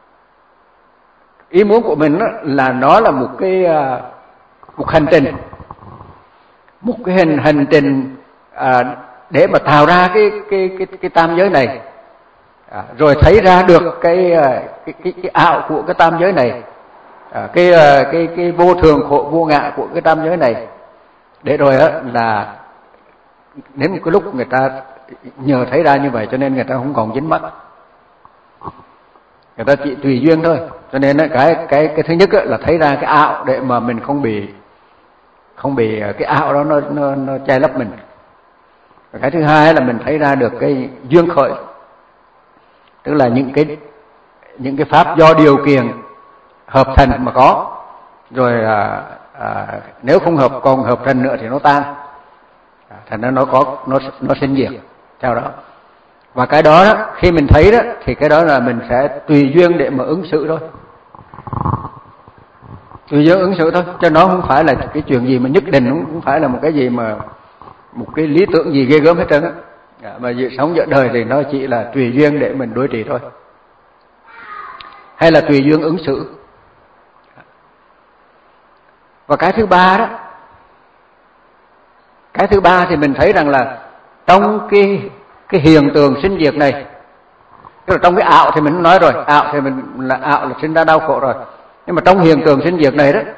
ý muốn của mình á, là nó là một cái một hành trình, một cái hình hành trình à, để mà tạo ra cái cái cái cái tam giới này, à, rồi thấy ra được cái cái cái, cái ảo của cái tam giới này, à, cái cái cái vô thường khổ vô ngã của cái tam giới này, để rồi á là đến một cái lúc người ta nhờ thấy ra như vậy cho nên người ta không còn dính mắc, người ta chỉ tùy duyên thôi. Cho nên cái cái cái thứ nhất là thấy ra cái ảo để mà mình không bị không bị cái ảo đó nó nó, nó che lấp mình. Và cái thứ hai là mình thấy ra được cái duyên khởi, tức là những cái những cái pháp do điều kiện hợp thành mà có, rồi à, à, nếu không hợp còn hợp thành nữa thì nó tan, à, thành ra nó có nó nó sinh diệt theo đó. Và cái đó, đó khi mình thấy đó thì cái đó là mình sẽ tùy duyên để mà ứng xử thôi, tùy duyên ứng xử thôi, cho nó không phải là cái chuyện gì mà nhất định, không phải là một cái gì mà một cái lý tưởng gì ghê gớm hết trơn á. Mà sống giữa đời thì nó chỉ là tùy duyên để mình đối trị thôi, hay là tùy duyên ứng xử. Và cái thứ ba đó, cái thứ ba thì mình thấy rằng là trong cái cái hiện tượng sinh diệt này, tức là trong cái ảo thì mình nói rồi, ảo thì mình là ảo là sinh ra đau khổ rồi, nhưng mà trong hiện tượng sinh diệt này đó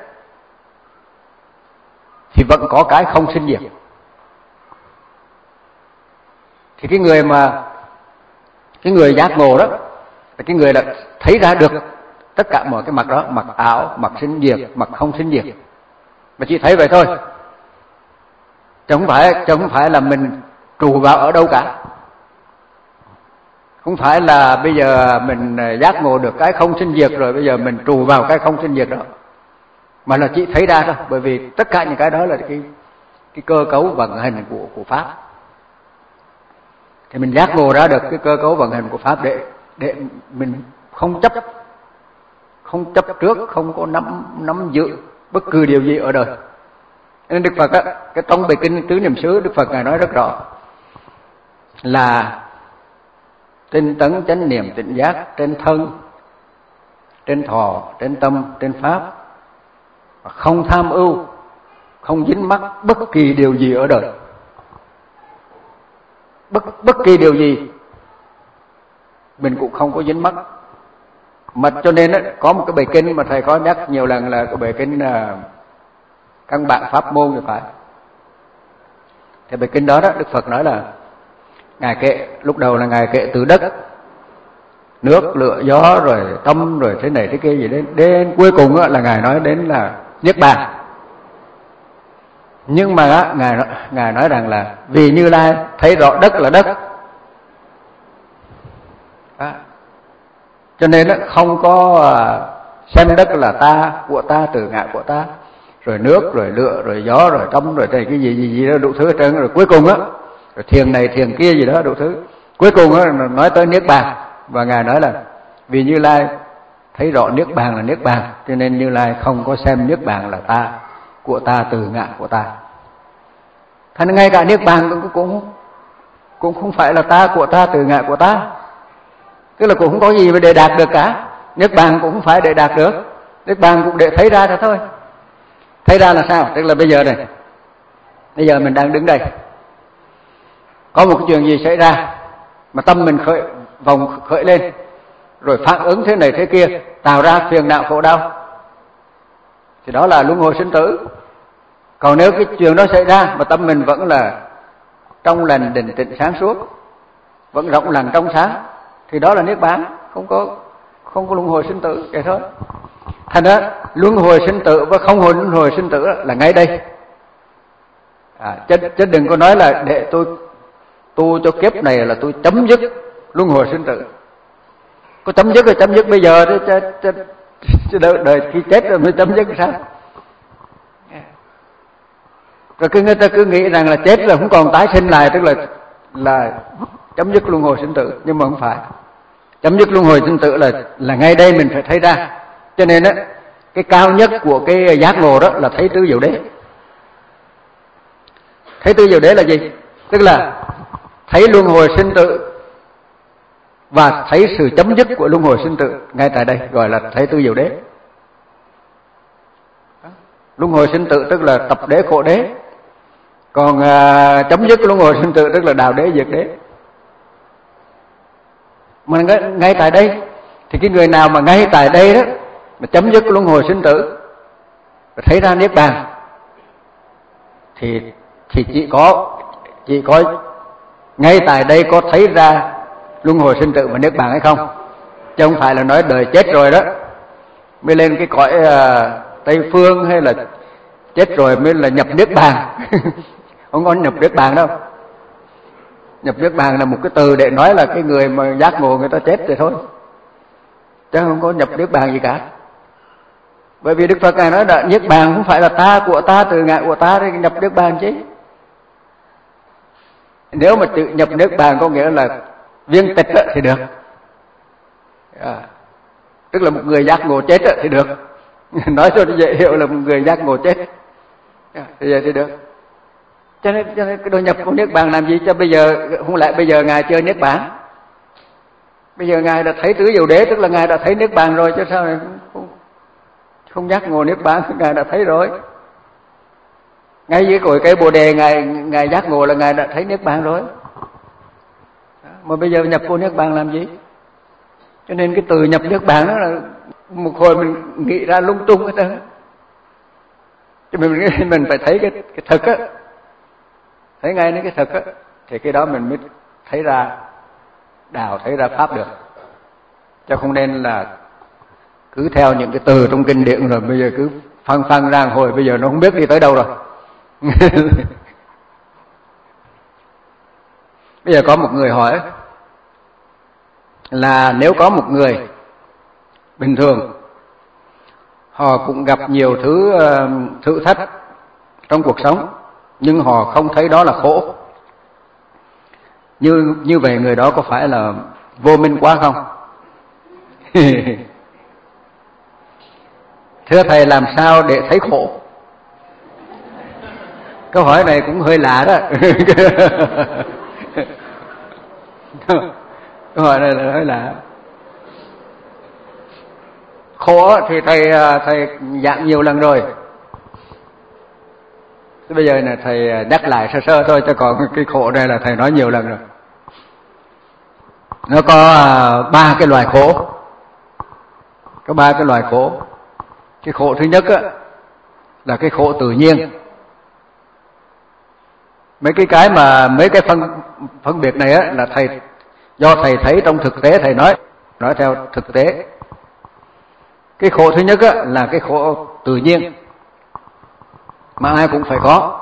thì vẫn có cái không sinh diệt. Thì cái người mà cái người giác ngộ đó là cái người đã thấy ra được tất cả mọi cái mặt đó, mặt ảo, mặt sinh diệt, mặt không sinh diệt, mà chỉ thấy vậy thôi, chứ không phải chứ không phải là mình trụ vào ở đâu cả. Không phải là bây giờ mình giác ngộ được cái không sinh diệt rồi bây giờ mình trụ vào cái không sinh diệt đó, mà là chỉ thấy ra thôi. Bởi vì tất cả những cái đó là cái cái cơ cấu vận hành của của pháp. Thì mình giác ngộ ra được cái cơ cấu vận hành của pháp để để mình không chấp không chấp trước, không có nắm nắm giữ bất cứ điều gì ở đời. Nên Đức Phật á, cái trong bài kinh Tứ Niệm xứ, Đức Phật ngài nói rất rõ là tinh tấn chánh niệm tỉnh giác trên thân, trên thọ, trên tâm, trên pháp, không tham ưu, không dính mắc bất kỳ điều gì ở đời. Bất bất kỳ điều gì mình cũng không có dính mắc. Mà cho nên á, có một cái bài kinh mà thầy có nhắc nhiều lần là cái bài kinh uh, căn bản pháp môn thì phải. Thì bài kinh đó đó Đức Phật nói là ngài kệ, lúc đầu là ngài kệ từ đất, nước, lửa, gió, rồi tâm, rồi thế này thế kia gì đến đến cuối cùng á, là ngài nói đến là niết bàn. Nhưng mà á, ngài ngài nói rằng là vì Như Lai thấy rõ đất là đất đó. Cho nên á, không có xem đất là ta, của ta, từ ngã của ta, rồi nước, rồi lửa, rồi gió, rồi tâm, rồi cái gì gì gì đó đủ thứ hết trơn. Rồi cuối cùng á, rồi thiền này thiền kia gì đó đủ thứ, cuối cùng á nói tới niết bàn. Và ngài nói là vì Như Lai thấy rõ niết bàn là niết bàn, cho nên Như Lai không có xem niết bàn là ta, của ta, từ ngã của ta. Thành ngay cả niết bàn cũng cũng cũng không phải là ta, của ta, từ ngã của ta. Tức là cũng không có gì mà để đạt được cả. Niết bàn cũng không phải để đạt được, niết bàn cũng để thấy ra đó thôi. Thấy ra là sao? Tức là bây giờ này, bây giờ mình đang đứng đây, có một cái chuyện gì xảy ra mà tâm mình khởi vòng khởi lên, rồi phản ứng thế này thế kia, tạo ra phiền não khổ đau, thì đó là luân hồi sinh tử. Còn nếu cái chuyện đó xảy ra mà tâm mình vẫn là trong lành định tĩnh sáng suốt, vẫn rộng lặng trong sáng, thì đó là niết bàn, không có không có luân hồi sinh tử vậy thôi. Thành ra luân hồi sinh tử và không hồi luân hồi sinh tử là ngay đây. À, chứ, chứ đừng có nói là để tôi tu cho kiếp này là tôi chấm dứt luân hồi sinh tử. Có chấm dứt rồi chấm dứt bây giờ chứ, chứ, chứ, chứ đời, đời khi chết rồi mới chấm dứt sao? Rồi cứ người ta cứ nghĩ rằng là chết rồi không còn tái sinh lại, tức là là chấm dứt luân hồi sinh tử, nhưng mà không phải. Chấm dứt luân hồi sinh tử là là ngay đây mình phải thấy ra. Cho nên á, cái cao nhất của cái giác ngộ đó là thấy tứ diệu đế. Thấy tứ diệu đế là gì? Tức là thấy luân hồi sinh tử và thấy sự chấm dứt của luân hồi sinh tử ngay tại đây, gọi là thấy tứ diệu đế. Luân hồi sinh tử tức là tập đế khổ đế, còn à, chấm dứt luân hồi sinh tử tức là đạo đế diệt đế. Mà ngay, ngay tại đây thì cái người nào mà ngay tại đây đó mà chấm dứt luân hồi sinh tử và thấy ra niết bàn thì thì chỉ có chỉ có ngay tại đây có thấy ra luân hồi sinh tử và niết bàn hay không, chứ không phải là nói đời chết rồi đó mới lên cái cõi uh, Tây Phương, hay là chết rồi mới là nhập niết bàn. Không có nhập niết bàn đâu. Nhập niết bàn là một cái từ để nói là cái người mà giác ngộ người ta chết rồi thôi, chứ không có nhập niết bàn gì cả. Bởi vì Đức Phật ngài nói là niết bàn không phải là ta, của ta, từ ngã của ta để nhập niết bàn chứ. Nếu mà tự nhập niết bàn có nghĩa là viên tịch thì được, à, tức là một người giác ngộ chết thì được. Nói cho dễ hiểu là một người giác ngộ chết thì vậy thì được. Cho nên, cho nên cái đồ nhập của niết bàn làm gì cho bây giờ, không lẽ bây giờ ngài chơi niết bàn? Bây giờ ngài đã thấy tứ diệu đế, tức là ngài đã thấy niết bàn rồi, chứ sao này không, không giác ngộ niết bàn, ngài đã thấy rồi. Ngay dưới cội cây Bồ đề ngài ngài giác ngộ là ngài đã thấy niết bàn rồi. Mà bây giờ nhập vô niết bàn làm gì? Cho nên cái từ nhập niết bàn đó là một hồi mình nghĩ ra lung tung hết trơn. Chứ mình mình phải thấy cái cái thực á, thấy ngay đến cái thực á, thì cái đó mình mới thấy ra đạo, thấy ra pháp được. Chứ không nên là cứ theo những cái từ trong kinh điển rồi bây giờ cứ phăng phăng ra hồi bây giờ nó không biết đi tới đâu rồi. Bây giờ có một người hỏi là nếu có một người bình thường, họ cũng gặp nhiều thứ uh, thử thách trong cuộc sống, nhưng họ không thấy đó là khổ, như như vậy người đó có phải là vô minh quá không? Thưa thầy, làm sao để thấy khổ? Câu hỏi này cũng hơi lạ đó. Câu hỏi này là hơi lạ. Khổ thì thầy thầy giảng nhiều lần rồi. Thế bây giờ này thầy nhắc lại sơ sơ thôi, chứ còn cái khổ này là thầy nói nhiều lần rồi. Nó có ba cái loài khổ. Có ba cái loài khổ. Cái khổ thứ nhất á, là cái khổ tự nhiên. Mấy cái cái mà mấy cái phân phân biệt này á là thầy do thầy thấy trong thực tế, thầy nói nói theo thực tế. Cái khổ thứ nhất á là cái khổ tự nhiên mà ai cũng phải có.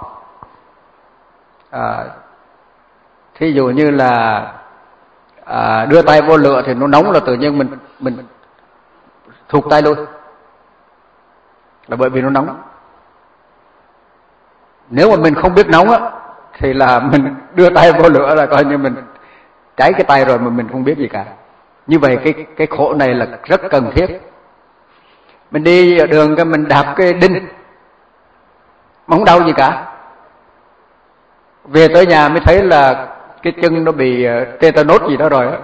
À, thí dụ như là à, đưa tay vô lửa thì nó nóng là tự nhiên mình mình thụt tay luôn, là bởi vì nó nóng. Nếu mà mình không biết nóng á thì là mình đưa tay vô lửa là coi như mình cháy cái tay rồi mà mình không biết gì cả. Như vậy cái cái khổ này là rất cần thiết. Mình đi ở đường cái mình đạp cái đinh mà không đau gì cả, về tới nhà mới thấy là cái chân nó bị tetanus gì đó rồi.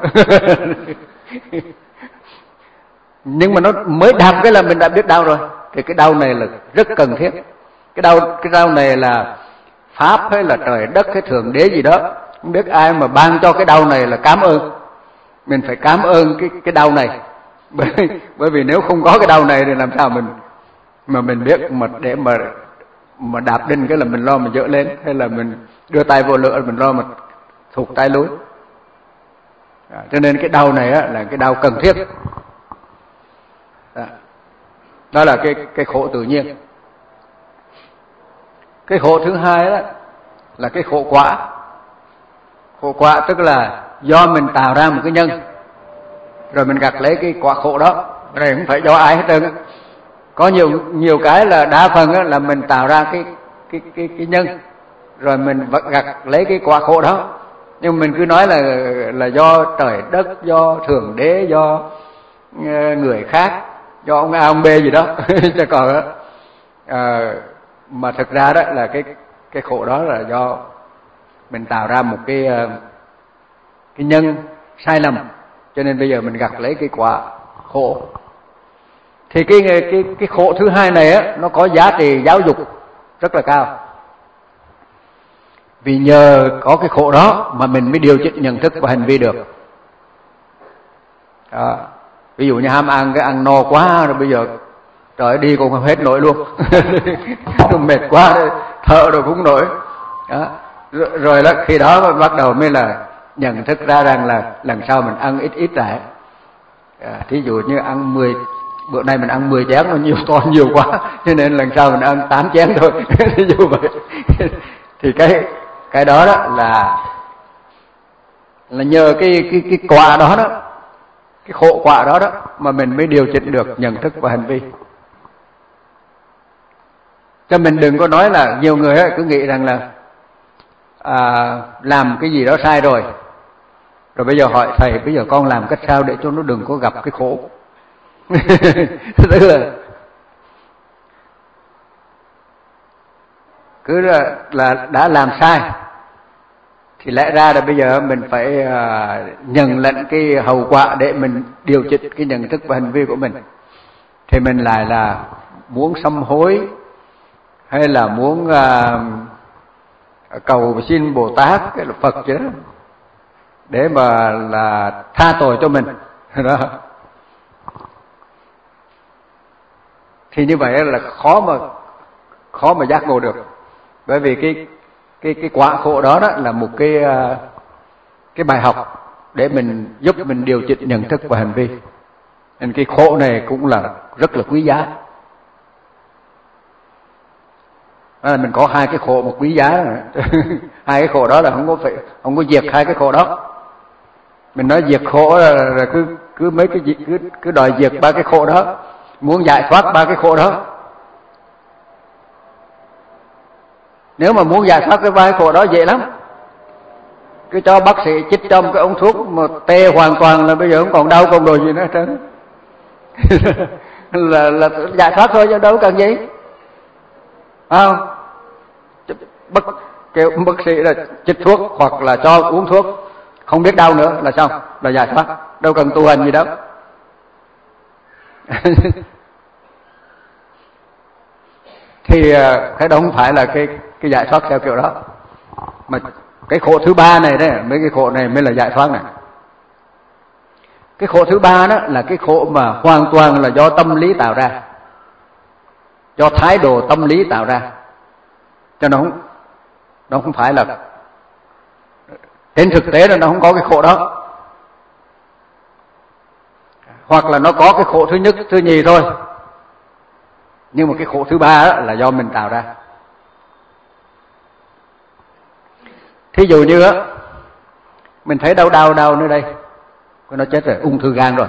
Nhưng mà nó mới đạp cái là mình đã biết đau rồi. Thì cái đau này là rất cần thiết. Cái đau cái đau này là pháp hay là trời đất hay thượng đế gì đó, không biết ai mà ban cho cái đau này là cảm ơn. Mình phải cảm ơn cái cái đau này. Bởi, bởi vì nếu không có cái đau này thì làm sao mình mà mình biết mà để mà mà đạp đinh cái là mình lo mình dỡ lên, hay là mình đưa tay vô lửa mình lo mà thụt tay lùi. À, cho nên cái đau này á, là cái đau cần thiết. À, đó là cái cái khổ tự nhiên. Cái khổ thứ hai đó là cái khổ quả. Khổ quả tức là do mình tạo ra một cái nhân rồi mình gặt lấy cái quả khổ đó. Cái này không phải do ai hết trơn. Có nhiều nhiều cái là đa phần á, là mình tạo ra cái cái cái cái nhân rồi mình gặt lấy cái quả khổ đó. Nhưng mình cứ nói là là do trời đất, do thượng đế, do người khác, do ông A ông B gì đó. Chứ còn á à, mà thực ra đó là cái cái khổ đó là do mình tạo ra một cái cái nhân sai lầm, cho nên bây giờ mình gặt lấy cái quả khổ. Thì cái cái cái khổ thứ hai này á, nó có giá trị giáo dục rất là cao. Vì nhờ có cái khổ đó mà mình mới điều chỉnh nhận thức và hành vi được. Đó. Ví dụ như ham ăn, cái ăn no quá rồi bây giờ trời đi cũng không hết nổi luôn. Nó mệt quá rồi, thở rồi cũng nổi. Đó. Rồi, rồi đó, khi đó bắt đầu mới là nhận thức ra rằng là lần sau mình ăn ít ít lại. À, thí dụ như ăn mười, bữa nay mình ăn mười chén nó nhiều to nhiều quá, cho nên lần sau mình ăn tám chén thôi. Thí dụ vậy. Thì cái cái đó đó là là nhờ cái cái cái quả đó đó, cái khổ quả đó đó mà mình mới điều chỉnh được nhận thức và hành vi. Cho mình đừng có nói là nhiều người ấy cứ nghĩ rằng là à, làm cái gì đó sai rồi, rồi bây giờ hỏi thầy bây giờ con làm cách sao để cho nó đừng có gặp cái khổ. Tức là cứ là, là đã làm sai thì lẽ ra là bây giờ mình phải uh, nhận lãnh cái hậu quả để mình điều chỉnh cái nhận thức và hành vi của mình. Thì mình lại là muốn sám hối hay là muốn uh, cầu xin Bồ Tát cái là Phật chứ để mà là tha tội cho mình đó. Thì như vậy là khó mà khó mà giác ngộ được. Bởi vì cái cái cái quả khổ đó đó là một cái cái bài học để mình giúp mình điều chỉnh nhận thức và hành vi. Nên cái khổ này cũng là rất là quý giá. Đó là mình có hai cái khổ một quý giá rồi. Hai cái khổ đó là không có phải không có diệt hai cái khổ đó. Mình nói diệt khổ là, là cứ cứ mấy cái gì cứ cứ đòi diệt ba cái khổ đó, muốn giải thoát ba cái khổ đó. Nếu mà muốn giải thoát cái ba cái khổ đó dễ lắm. Cứ cho bác sĩ chích trong cái ống thuốc mà tê hoàn toàn là bây giờ không còn đau còn đồ gì nữa hết trơn. là, là giải thoát thôi chứ đâu cần gì. Không? Bác, kêu bác sĩ là chích thuốc hoặc là cho uống thuốc không biết đau nữa là xong, là giải thoát, đâu cần tu hành gì đâu. Thì cái đó không phải là cái cái giải thoát theo kiểu đó, mà cái khổ thứ ba này đấy, mấy cái khổ này mới là giải thoát này. Cái khổ thứ ba đó là cái khổ mà hoàn toàn là do tâm lý tạo ra, do thái độ tâm lý tạo ra, cho nó không nó không phải là trên thực tế là nó không có cái khổ đó, hoặc là nó có cái khổ thứ nhất thứ nhì thôi, nhưng mà cái khổ thứ ba đó là do mình tạo ra. Thí dụ như á, mình thấy đau đau đau nơi đây, nó chết rồi, ung thư gan rồi.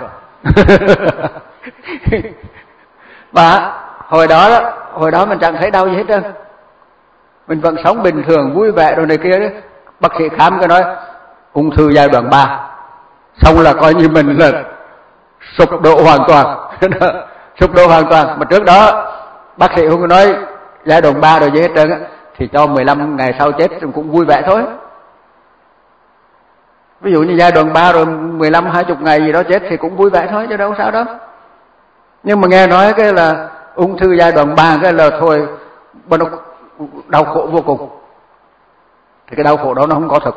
Và hồi đó đó, hồi đó mình chẳng thấy đau gì hết trơn, mình vẫn sống bình thường vui vẻ rồi này kia đấy. Bác sĩ khám cái nói ung thư giai đoạn ba, xong là coi như mình là sụp đổ hoàn toàn. Sụp đổ hoàn toàn. Mà trước đó bác sĩ không có nói giai đoạn ba rồi gì hết trơn á, thì cho mười lăm ngày sau chết cũng vui vẻ thôi. Ví dụ như giai đoạn ba rồi mười lăm hai mươi ngày gì đó chết thì cũng vui vẻ thôi chứ đâu sao đâu. Nhưng mà nghe nói cái là ung thư giai đoạn ba cái là thôi, nó đau khổ vô cùng. Thì cái đau khổ đó nó không có thực.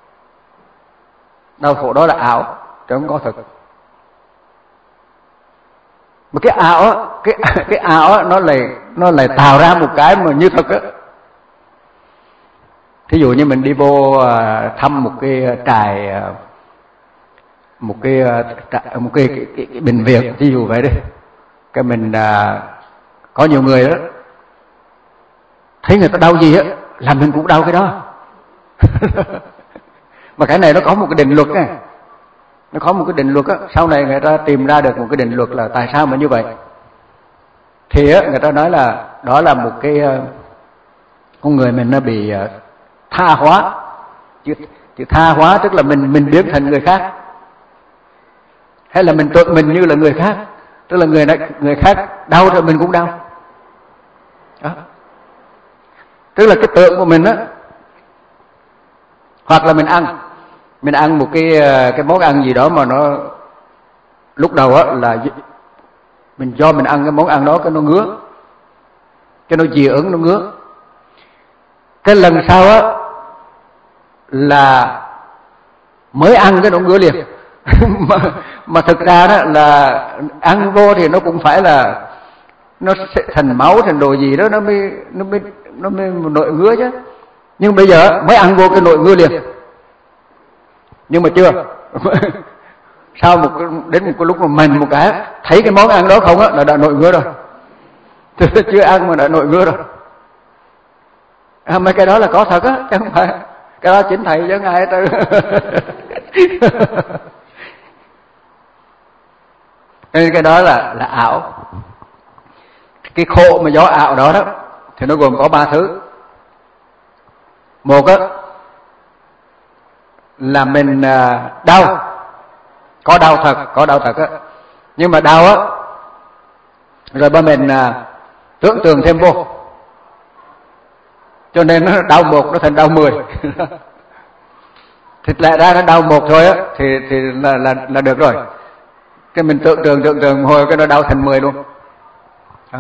Đau khổ đó là ảo, chứ không có thực. Mà cái ảo á, cái cái ảo á, nó lại nó lại tạo ra một cái mà như thực á. Thí dụ như mình đi vô thăm một cái trại, một cái một cái, cái, cái, cái bệnh viện, thí dụ vậy đi, cái mình có nhiều người đó thấy người ta đau gì á là mình cũng đau cái đó. Mà cái này nó có một cái định luật này, nó có một cái định luật á, sau này người ta tìm ra được một cái định luật là tại sao mà như vậy. Thì á, người ta nói là đó là một cái con người mình nó bị tha hóa. Chứ, chứ tha hóa tức là mình mình biến thành người khác, hay là mình tự mình như là người khác, tức là người này, người khác đau rồi mình cũng đau đó. Tức là cái tượng của mình á, hoặc là mình ăn mình ăn một cái cái món ăn gì đó mà nó lúc đầu á là mình do mình ăn cái món ăn đó cái nó ngứa, cái nó dị ứng, nó ngứa. Cái lần sau á là mới ăn cái nó ngứa liền. mà, mà thực ra đó là ăn vô thì nó cũng phải là nó sẽ thành máu thành đồ gì đó, nó mới nó mới nó mới nội ngứa chứ. Nhưng bây giờ mới ăn vô cái nội ngứa liền. Nhưng mà chưa. Sau một cái, đến một cái lúc mà mình một cái thấy cái món ăn đó không á là đã nội ngứa rồi. Chưa ăn mà đã nội ngứa rồi. À, mấy cái đó là có thật á, chứ không phải cái đó chính thầy chứ ai hết trơn. Nên cái đó là là ảo. Cái khổ mà do ảo đó đó thì nó gồm có ba thứ. Một á là mình đau, có đau thật, có đau thật á, nhưng mà đau á rồi ba mình tưởng tượng thêm vô, cho nên nó đau một nó thành đau mười. Thì lẽ ra nó đau một thôi á thì thì là là là được rồi. Cái mình tưởng tượng tưởng tượng hồi cái nó đau thành mười luôn. Đó.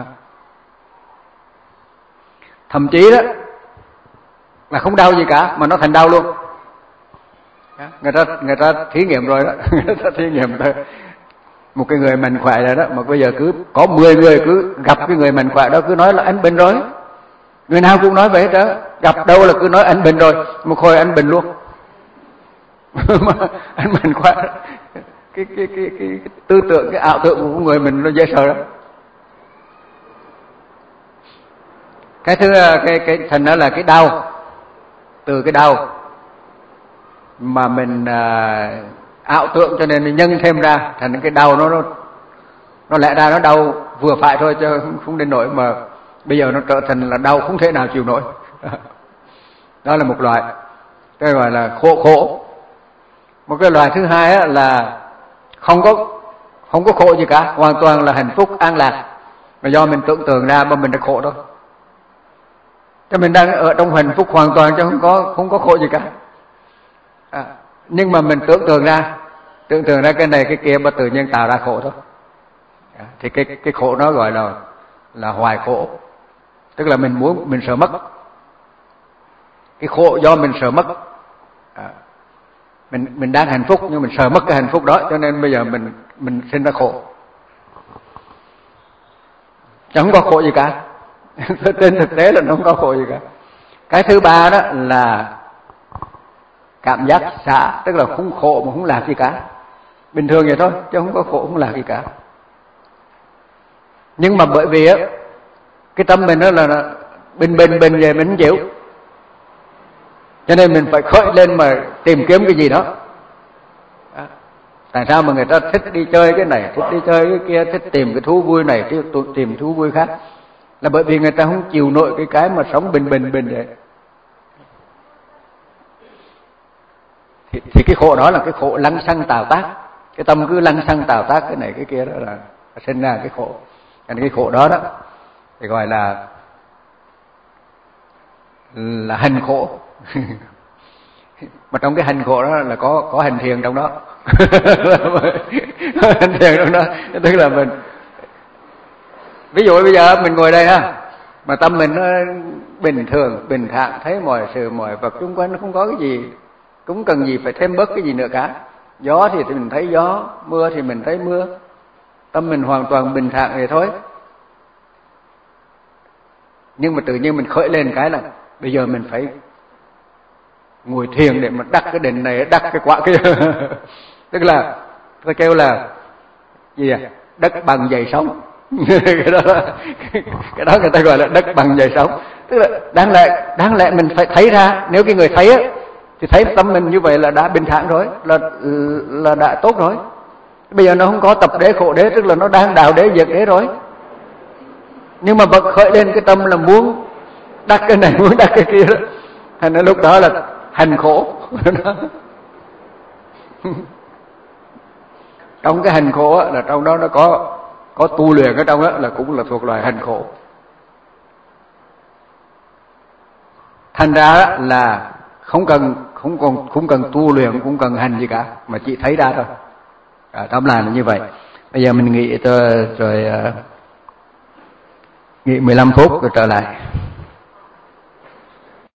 Thậm chí đó là không đau gì cả mà nó thành đau luôn. Đó. Người ta người ta thí nghiệm rồi đó, người ta thí nghiệm rồi. Một cái người mạnh khỏe rồi đó mà bây giờ cứ có mười người cứ gặp cái người mạnh khỏe đó cứ nói là anh bệnh rồi. Người nào cũng nói vậy đó, gặp đâu là cứ nói anh bệnh rồi, một hồi anh bệnh luôn. Mà anh mạnh khỏe. Cái, cái, cái, cái, cái tư tưởng, cái ảo tưởng của người mình nó dễ sợ lắm. Cái thứ cái cái thành đó là cái đau, từ cái đau mà mình à, ảo tưởng cho nên mình nhân thêm ra thành cái đau nó nó nó lẽ ra nó đau vừa phải thôi chứ không đến nỗi mà bây giờ nó trở thành là đau không thể nào chịu nổi. Đó là một loại, cái gọi là khổ khổ. Một cái loại thứ hai á, là không có không có khổ gì cả, hoàn toàn là hạnh phúc an lạc, mà do mình tưởng tượng ra mà mình đã khổ thôi. Cho mình đang ở trong hạnh phúc hoàn toàn chứ không có không có khổ gì cả. À, nhưng mà mình tưởng tượng ra, tưởng tượng ra cái này cái kia mà tự nhiên tạo ra khổ thôi. À, thì cái cái khổ nó gọi là là hoài khổ, tức là mình muốn mình sợ mất. Cái khổ do mình sợ mất. À, mình mình đang hạnh phúc nhưng mình sợ mất cái hạnh phúc đó, cho nên bây giờ mình mình sinh ra khổ. Chẳng có khổ gì cả. Trên thực tế là nó không có khổ gì cả. Cái thứ ba đó là cảm giác xả, tức là không khổ mà không lạc gì cả, bình thường vậy thôi chứ không có khổ không lạc gì cả. Nhưng mà bởi vì á cái tâm mình đó là bình bình bình về mình không chịu, cho nên mình phải khởi lên mà tìm kiếm cái gì đó. À, tại sao mà người ta thích đi chơi cái này, thích đi chơi cái kia, thích tìm cái thú vui này, thích tìm thú vui khác, là bởi vì người ta không chịu nổi cái cái mà sống bình bình bình vậy. Thì, thì cái khổ đó là cái khổ lăng xăng tạo tác, cái tâm cứ lăng xăng tạo tác cái này cái kia đó là sinh ra cái khổ. Cái cái khổ đó đó thì gọi là là hành khổ. Mà trong cái hành khổ đó là có có hành thiền trong đó. Hành thiền trong đó, tức là mình ví dụ bây giờ mình ngồi đây ha, mà tâm mình nó bình thường, bình thản, thấy mọi sự mọi vật xung quanh nó không có cái gì, cũng cần gì phải thêm bớt cái gì nữa cả. Gió thì mình thấy gió, mưa thì mình thấy mưa, tâm mình hoàn toàn bình thản vậy thôi. Nhưng mà tự nhiên mình khởi lên cái là bây giờ mình phải ngồi thiền để mà đắc cái đỉnh này, đắc cái quả kia. Tức là tôi kêu là gì à? Đất bằng dày sóng. Cái đó cái đó người ta gọi là đất bằng dày sóng. Tức là đáng lẽ đáng lẽ mình phải thấy ra, nếu cái người thấy á thì thấy tâm mình như vậy là đã bình thản rồi, là là đã tốt rồi. Bây giờ nó không có tập đế khổ đế, tức là nó đang đào đế diệt đế rồi. Nhưng mà bật khởi lên cái tâm là muốn đắc cái này, muốn đắc cái kia đó, thành ra lúc đó là hành khổ. Trong cái hành khổ á, là trong đó nó có có tu luyện ở trong đó là cũng là thuộc loại hành khổ. Thành ra là không cần không còn không cần tu luyện, cũng cần hành gì cả, mà chỉ thấy ra thôi. À, tóm lại là như vậy. Bây giờ mình nghỉ rồi, rồi uh, nghỉ mười lăm phút rồi trở lại.